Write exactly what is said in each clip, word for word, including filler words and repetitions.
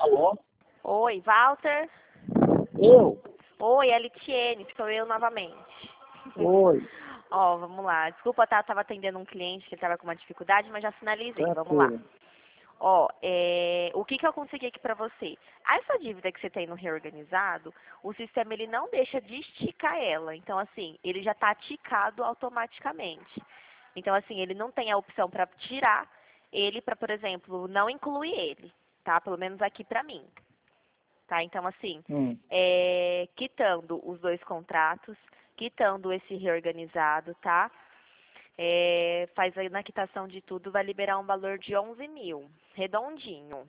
Alô? Oi, Walter? Eu? Oi, é Litiene, sou eu novamente. Oi. Ó, vamos lá. Desculpa, tá, tava atendendo um cliente que estava com uma dificuldade, mas já finalizei. Vamos lá. Tranquilo. Ó, é, o que que eu consegui aqui pra você? Essa dívida que você tem no reorganizado, o sistema ele não deixa de esticar ela. Então, assim, ele já tá ticado automaticamente. Então, assim, ele não tem a opção para tirar ele para, por exemplo, não incluir ele, tá? Pelo menos aqui pra mim. Tá? Então, assim, Hum. é, quitando os dois contratos, quitando esse reorganizado, tá? É, faz aí na quitação de tudo, vai liberar um valor de onze mil, redondinho.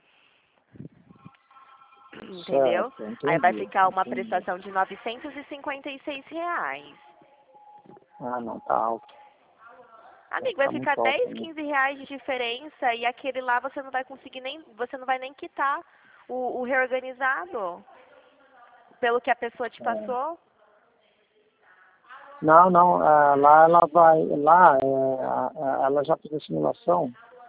Entendeu? Certo, Aí vai entendi. ficar uma Entendi. prestação de novecentos e cinquenta e seis reais. Ah, não, tá alto. Amigo, vai Tá ficar muito alto, dez, né? quinze reais de diferença e aquele lá você não vai conseguir nem, você não vai nem quitar o, o reorganizado pelo que a pessoa te É. passou. Não, não, ah, lá ela vai, lá é, a- a- ela já fez a simulação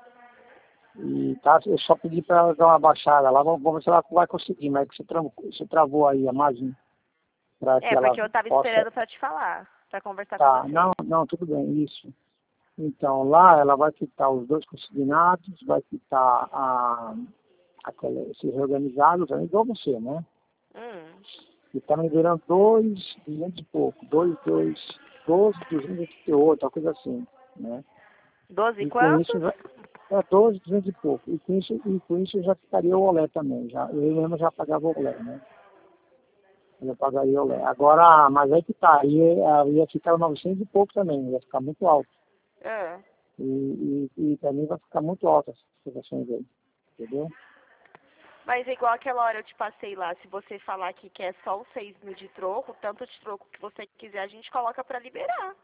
e tá, eu só pedi para ela dar uma baixada lá, vamos, vamos ver se ela vai conseguir, mas que você travou, você travou aí a margem para que É, ela porque eu tava possa. esperando pra te falar, pra conversar com Tá, você. não, não, tudo bem, isso. Então, lá ela vai quitar os dois consignados, vai quitar a, aquela, esse reorganizado, também igual você, né? Hum. E tá me virando dois, duzentos e pouco, dois, dois, doze, duzentos e oitenta e oito, uma coisa assim, né? doze e E com isso quantos? já, é doze, duzentos e pouco. E com isso, e com isso já ficaria o olé também, já, eu mesmo já pagava o olé, né? Eu já pagaria o olé. Agora, mas aí que tá, ia, ia ficar novecentos e pouco também, ia ficar muito alto. É. E, e, e também vai ficar muito alta essas situações aí, entendeu? Mas igual aquela hora eu te passei lá, se você falar que quer só os seis mil de troco, tanto de troco que você quiser, a gente coloca pra liberar.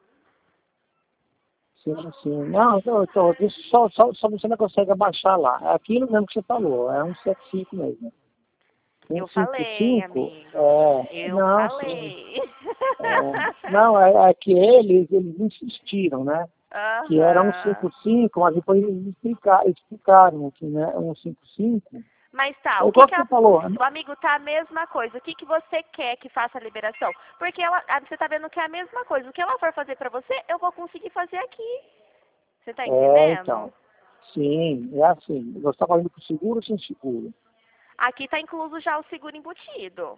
Sim, sim. Não, então, então, isso só, só, só você não consegue abaixar lá. É aquilo mesmo que você falou, é um setenta e cinco mesmo. Eu falei, cento e cinquenta e cinco, amigo. é, Eu não, sim. falei. É, não, é, é que eles, eles insistiram, né? Que era um Aham. cinquenta e cinco, mas depois eles explicaram, explicaram que né, um cinquenta e cinco. Mas tá, É o que igual que que você a, falou, né? o amigo tá a mesma coisa. O que que você quer que faça a liberação? Porque ela, ah, você tá vendo que é a mesma coisa. O que ela for fazer pra você, eu vou conseguir fazer aqui. Você tá É, entendendo? então. Sim, é assim. Você está falando com seguro ou sem seguro? Aqui tá incluso já o seguro embutido.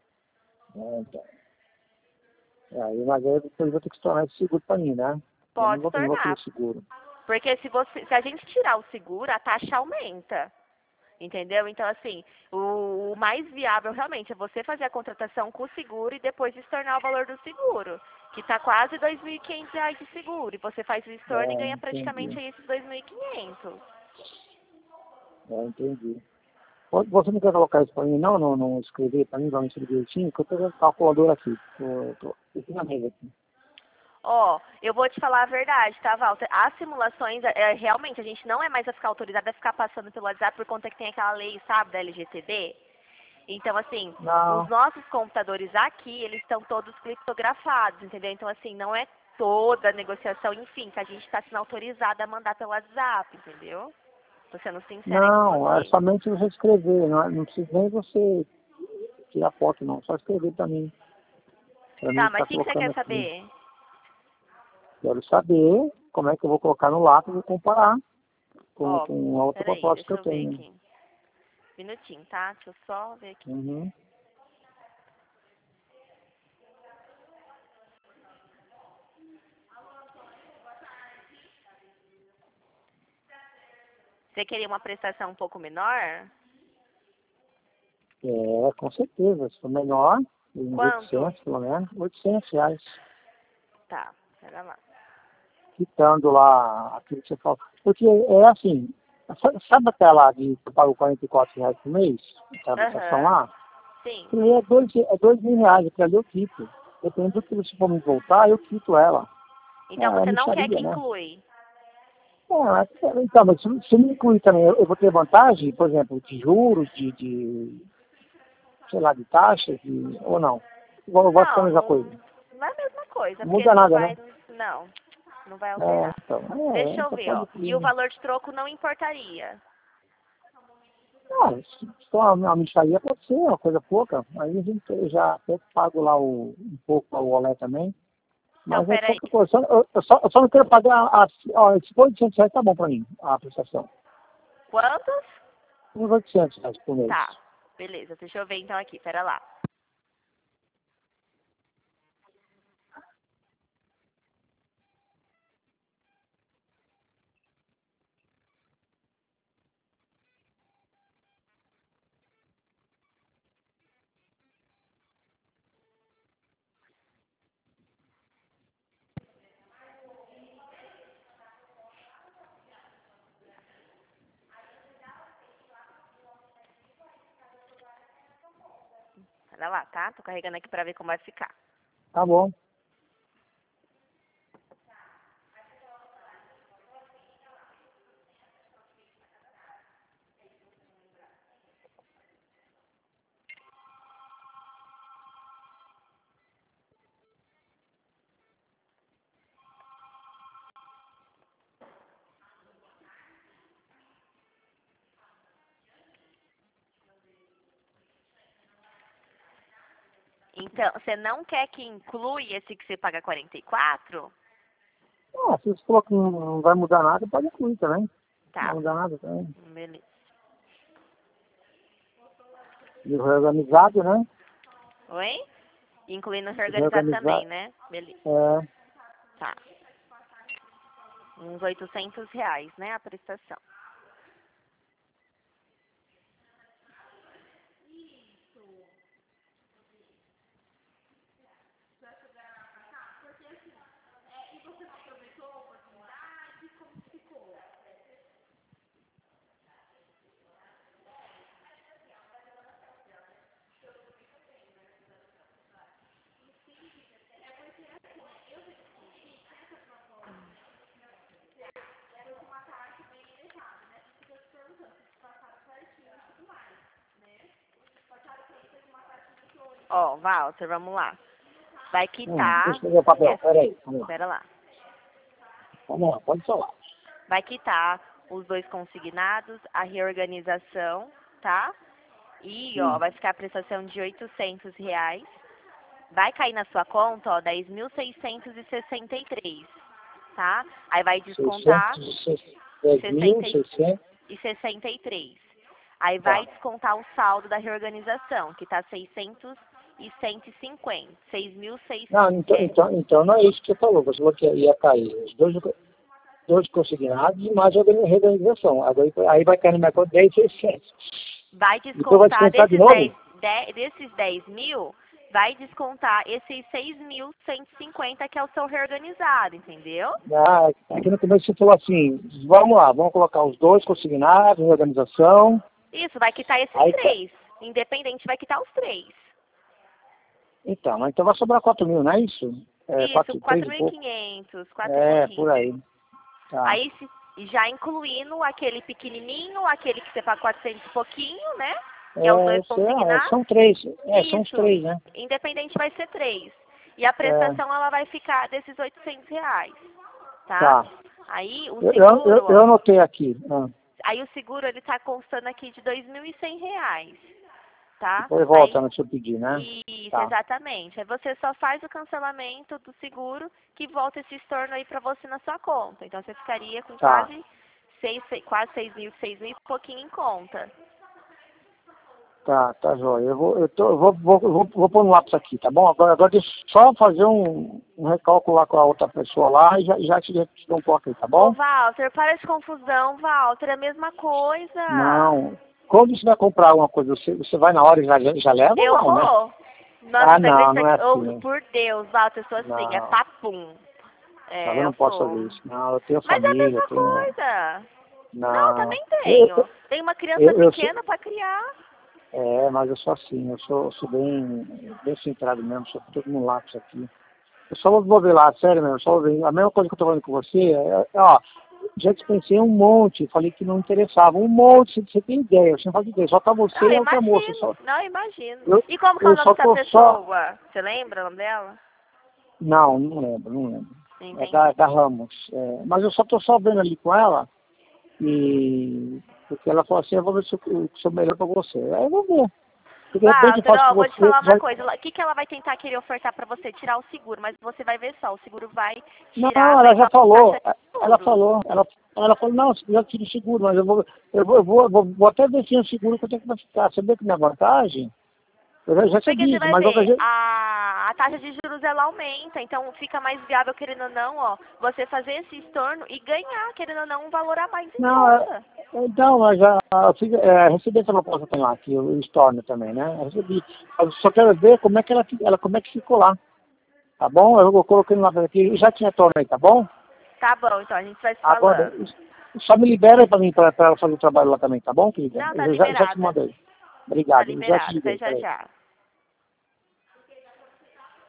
É, então. É, aí, mas aí depois eu vou ter que se tornar esse seguro para mim, né? Eu não Pode vou, não vou querer tornar. seguro. Porque se você, se a gente tirar o seguro, a taxa aumenta. Entendeu? Então, assim, o, o mais viável realmente é você fazer a contratação com o seguro e depois estornar o valor do seguro. Que tá quase dois mil e quinhentos reais de seguro. E você faz o estorno e É, ganha praticamente entendi. aí esses dois mil e quinhentos. É, entendi. Pode- Você não quer colocar isso para mim, não? Não, não escrever para mim, para mim escrever direitinho? Que eu estou com o calculador aqui. Tô, tô, aqui na mesa aqui. Ó, eu vou te falar a verdade, tá, Walter? As simulações, é, é, realmente, a gente não é mais a ficar autorizada a ficar passando pelo WhatsApp por conta que tem aquela lei, sabe, da L G P D. Então, assim, os Não, nossos computadores aqui, eles estão todos criptografados, entendeu? Então, assim, não é toda a negociação, enfim, que a gente está sendo autorizada a mandar pelo WhatsApp, entendeu? Tô sendo sincera aí com não, é você. somente você escrever. Não, é- não precisa nem você tirar foto, não. Só escrever para mim. Para mim Tá, mas estar o que, que você colocando quer aqui. saber? Quero saber como é que eu vou colocar no lápis e comparar com, Ó, com a outra peraí, proposta que deixa eu eu ver tenho. aqui. Minutinho, tá? Deixa eu só ver aqui. Uhum. Você queria uma prestação um pouco menor? É, com certeza. Se for menor, uns Quanto? oitocentos pelo menos, oitocentos reais. Tá, pera lá. Quitando lá aquilo que você falou. Porque é assim, sa- sabe aquela de que eu pago quarenta e quatro reais por mês? Aquela prestação Aham, lá? sim. Aquilo aí é dois, é dois mil reais, aquilo ali eu quito. Dependendo do que você for me voltar, eu quito ela. É, Então é você não quer que mixaria, né? inclui? É, mas, então, mas se, se me incluir também, eu, eu vou ter vantagem, por exemplo, de juros, de, de sei lá, de taxas, de, ou não? Igual vai ficar a Não, mesma não, coisa. não é a mesma coisa, Não porque muda não nada, né? vai, não, não vai É, alterar. então, é, Deixa eu então ver, pode ó. E o incluir. valor de troco não importaria. Ah, se for uma mixaria pode ser uma coisa pouca. Aí a gente eu já até pago lá o, um pouco o olé também. Não, Mas é peraí. pouca coisa. Só- Eu, eu só, eu só não quero pagar a, a, ó, se for oitocentos reais tá bom pra mim, a prestação. Quantos? Uns oitocentos reais por mês. Tá, beleza. Deixa eu ver então aqui, pera lá. Pera lá, tá? Tô carregando aqui pra ver como vai ficar. Tá bom. Então, você não quer que inclui esse que você paga quarenta e quatro? Ah, se você falou que não não vai mudar nada, pode incluir também. Não vai Tá, mudar nada também. beleza. E o reorganizado, né? Oi? Incluindo Se reorganizar também, reorganizar, né? Beleza. é, Tá. Uns oitocentos reais, né? A prestação. Ó, Walter, vamos lá. Vai hum, quitar. deixa eu ver o papel. essa- Peraí, vamos lá. Pera lá. Vamos lá, pode falar. Vai quitar os dois consignados, a reorganização, tá? E, ó, Sim. vai ficar a prestação de oitocentos reais. Vai cair na sua conta, ó, dez mil seiscentos e sessenta e três, tá? Aí vai descontar dez mil, sessenta seiscentos. e sessenta e três. Aí vai Tá. descontar o saldo da reorganização, que tá seiscentos e cento e cinquenta. seis mil Não, seiscentos. então, então, então não é isso que você falou. Você falou que ia cair os dois, dois consignados e mais a reorganização. Agora, aí vai cair na minha conta dez mil e seiscentos. Vai Então vai descontar descontar de desses novo? dez, de- desses dez mil, vai descontar esses seis mil cento e cinquenta que é o seu reorganizado, entendeu? Ah, aqui no começo você falou assim, vamos lá, vamos colocar os dois consignados, reorganização. Isso, vai quitar esses Aí, ca- três. Independente, vai quitar os três. então, mas então vai sobrar quatro mil, não é isso? É, Isso, quatro, três quatro e mil e pouco. quinhentos, É, por quatro mil e quinhentos. aí. Tá. Aí, se- já incluindo aquele pequenininho, aquele que você paga quatrocentos e pouquinho, né? Que é os É, dois eu sei, é, consignados. são três. É, são os Isso. três, né? Independente vai ser três. E a É, prestação, ela vai ficar desses oitocentos reais, tá? tá. Aí, o Eu, eu, eu, seguro, eu ó. anotei aqui. Ah, Aí, o seguro, ele tá constando aqui de dois mil e cem reais, tá? depois volta Aí, no seu pedido, né? isso, Tá, exatamente. Aí você só faz o cancelamento do seguro que volta esse estorno aí pra você na sua conta. Então você ficaria com tá. quase seis, seis- quase seis mil, seis mil e pouquinho em conta. Tá, tá jóia. Eu vou, eu tô, eu vou, vou, vou, vou pôr no lápis aqui, tá bom? Agora, agora deixa eu só fazer um, um recálculo lá com a outra pessoa lá e já, já te, te dou um toque aí, tá Ô bom? Walter, para de confusão, Walter, é a mesma coisa. Não. Quando você vai comprar alguma coisa, você, você vai na hora e já, já leva ou Eu não, né? vou. Nossa, Ah, você não, acredita não é que. assim, Oh, né? por Deus, Walter, eu sou assim, é Não. papum. Tá, É, eu eu não posso sou. fazer isso. Não, eu tenho Mas é a família, eu mesma tenho... coisa. Não, Não. também Eu, tenho. Tem uma criança eu, eu sou... pequena pra criar. É, mas eu sou assim, eu sou, eu sou bem, bem centrado mesmo, sou tudo no lápis aqui. Eu só vou ver lá, sério mesmo, só vou ver. A mesma coisa que eu tô falando com você, é, é, ó, já dispensei um monte, falei que não interessava, um monte, você, você tem ideia, você não faz ideia, só tá você Não, e eu a outra moça, imagino. só, Não, eu imagino. eu, E como que é o eu nome só dessa tô só, pessoa? Você lembra o nome dela? não, não lembro, não lembro, é da, Entendi. da Ramos, é, mas eu só tô só vendo ali com ela, e Porque ela falou assim, eu vou ver se eu sou melhor para você. Aí eu vou ver. Porque de repente eu Walter, faço ó, com vou te você, falar uma já... coisa. O que, que ela vai tentar querer ofertar pra você? Tirar o seguro, mas você vai ver só, o seguro vai Não, tirar, ela vai já dar uma falou, taxa de ela tudo. falou, ela, ela falou, não, eu tiro o seguro, mas eu vou, eu vou, eu vou, vou, vou até ver se o seguro quanto é que vai ficar. Você vê que minha vantagem? Eu já, já Porque sabia você isso, vai mas de qualquer ver, jeito. a, a taxa de juros ela aumenta, então fica mais viável, querendo ou não, ó, você fazer esse estorno e ganhar, querendo ou não, um valor a mais em Não, é, troca. então, mas já eu fiz, é, recebi essa proposta tem lá, que o Storm também, né? Eu recebi. Eu só quero ver como é que ela, ela como é que ficou lá. Tá bom? Eu, eu coloquei no lado aqui, já tinha torno aí, tá bom? Tá bom, então a gente vai se Agora, falando. só me libera para mim, para ela fazer o trabalho lá também, tá bom, querida? Não, tá Eu já, já te liberada. mandei. Tá Obrigado, eu já te liberada, até liguei, já peraí. já.